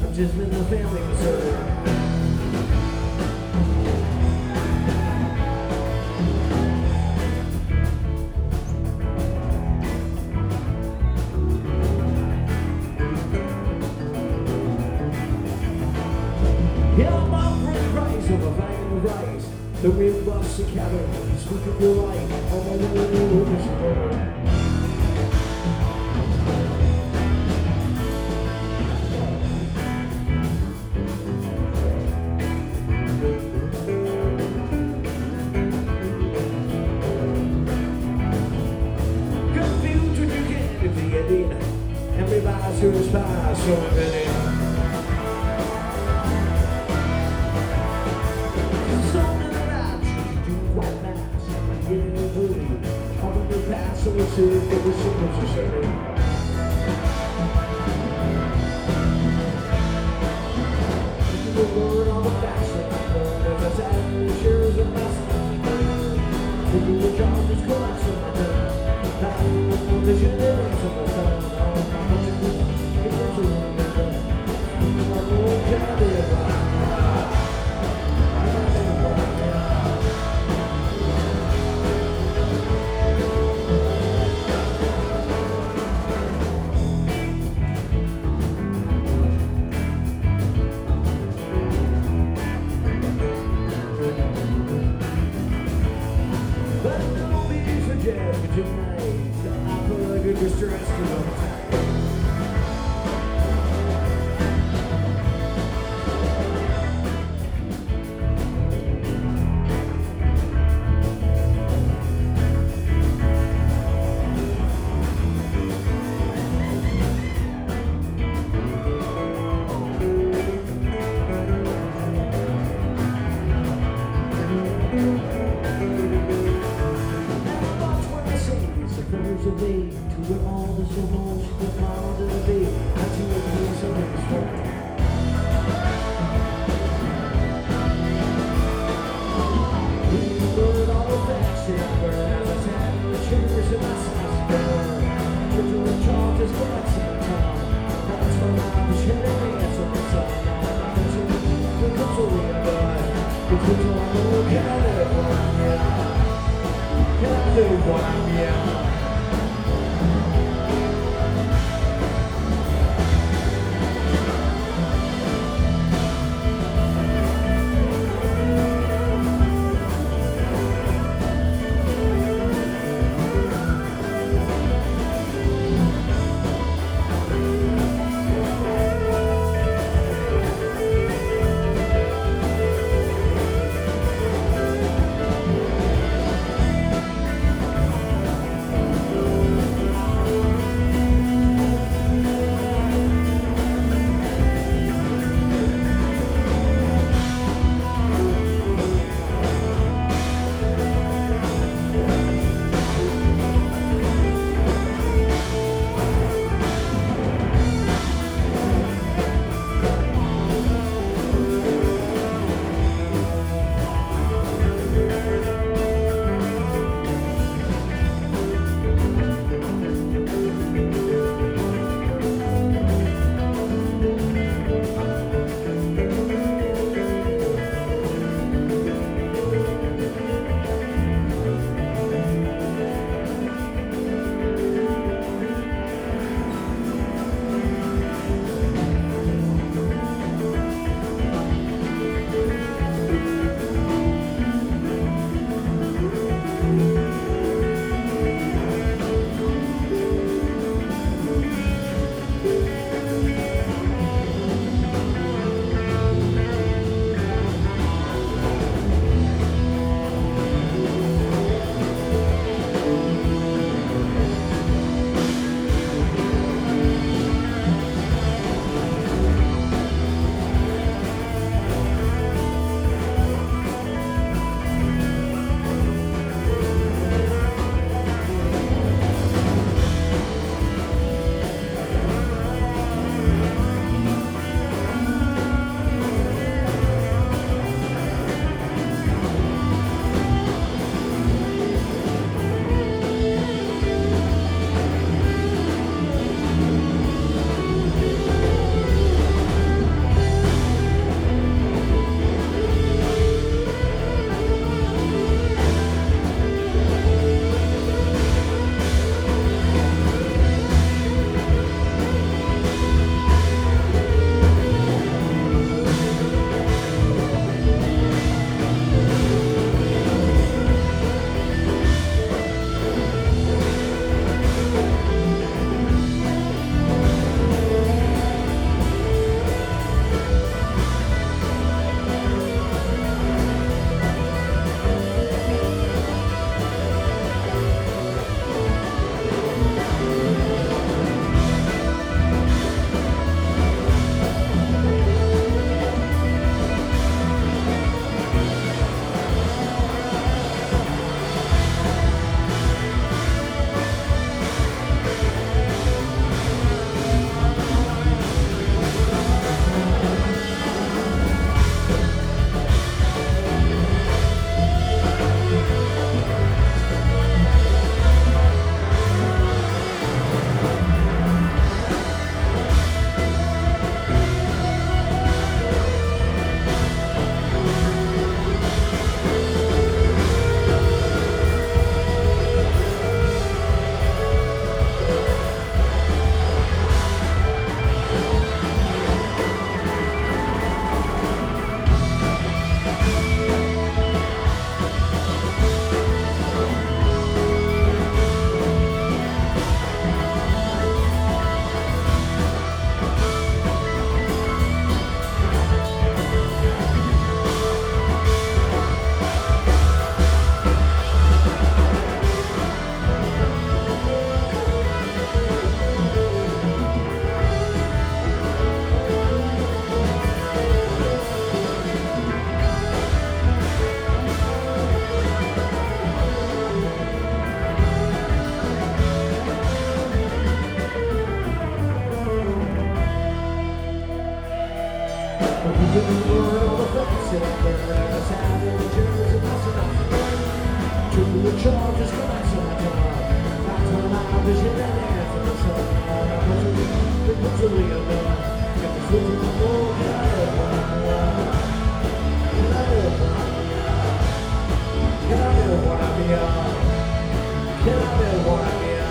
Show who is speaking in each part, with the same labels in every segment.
Speaker 1: just been the family concern. Yeah, I'm up for the price of a bag of rice. The wind busts the cabin, speaking your light on my little wishbone. Confused when you get to the ending. Everybody's your spy, so many. So we see if the signals are setting. The word on the fashion, if it's at sure as a mess. To do the job is collapsing. Now the generations of the sun, how much it gets to remember. I'm going to tell you. Learn all the facts and learn the savages and astronauts. To the charges, collapse on my tongue. Not to allow vision and answer the sun. I'm going to leave alone. Get this with my world. Can I be what I'm young? Can I be what I'm young?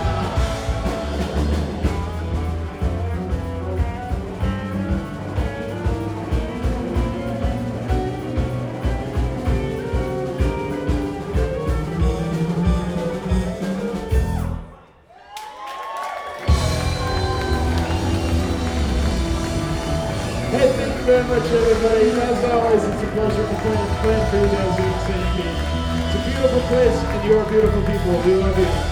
Speaker 1: Hey, thank you very much, everybody. As always, it's a pleasure to play for you guys here in St. Pete. It's a beautiful place, and you're beautiful people. We love you.